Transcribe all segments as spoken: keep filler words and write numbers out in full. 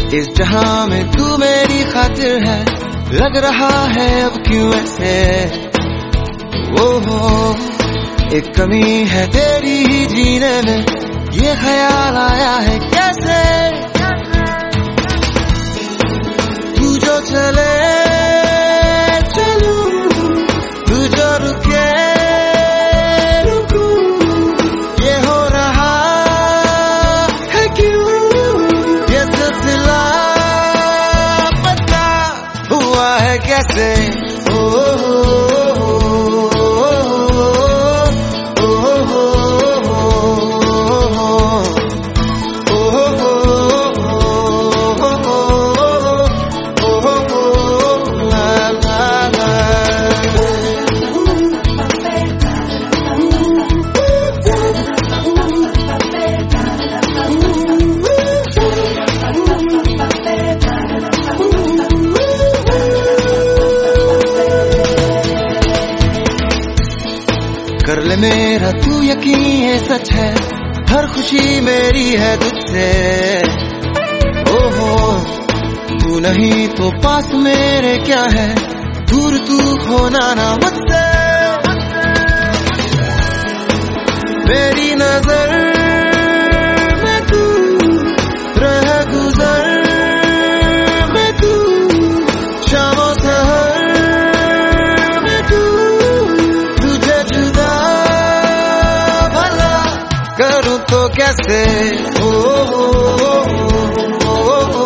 इस जहां में तू मेरी खातिर है, लग रहा है अब क्यों ऐसे। ओ हो एक कमी है तेरी ही जीने में, ये ख्याल आया है कैसे। तू जो चले चलूं, तू जो रुके रुकूं, ये हो रहा है क्यों, ये सिलसिला पता हुआ है कैसे। ओ कर ले मेरा तू यकीन ये सच है, हर खुशी मेरी है तुझसे। ओहो तू नहीं तो पास मेरे क्या है, दूर तू होना ना मुझसे। मेरी नजर में तू रह गुजर में तू, शामों सहर में तू, तुझे जुदा करूं तो कैसे। ओ, ओ, ओ, ओ, ओ,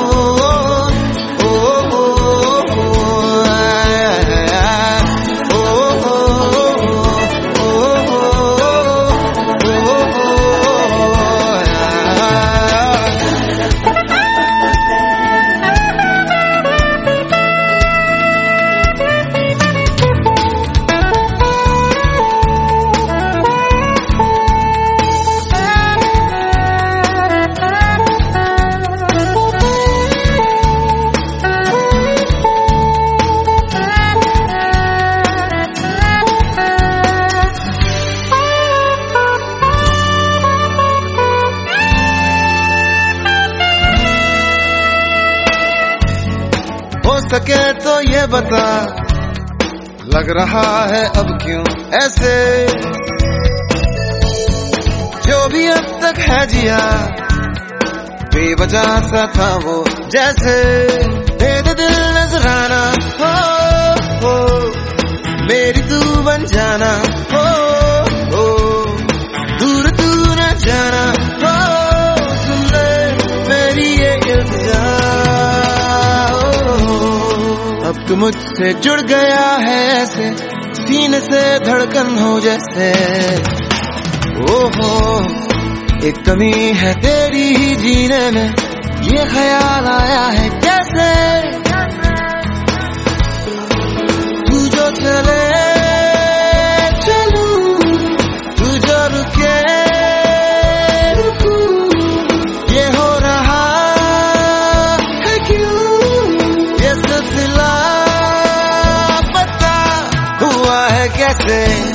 हो सके तो ये बता, लग रहा है अब क्यों ऐसे। जो भी अब तक है जिया बेवजह सा था वो जैसे। दे दे दिल नजराना हो, हो मेरी तू बन जाना हो, हो दूर तू न जाना हो, सुन ले मेरी ये इल्तिजा। अब तू मुझसे जुड़ गया है ऐसे, सीने से धड़कन हो जैसे। ओहो एक कमी है तेरी ही जीने में, ये ख्याल आया है कैसे। तू जो चले चलूं, तू जो रुके रुकूं, ये हो रहा है क्यों, ये सिलसिला पता हुआ है कैसे।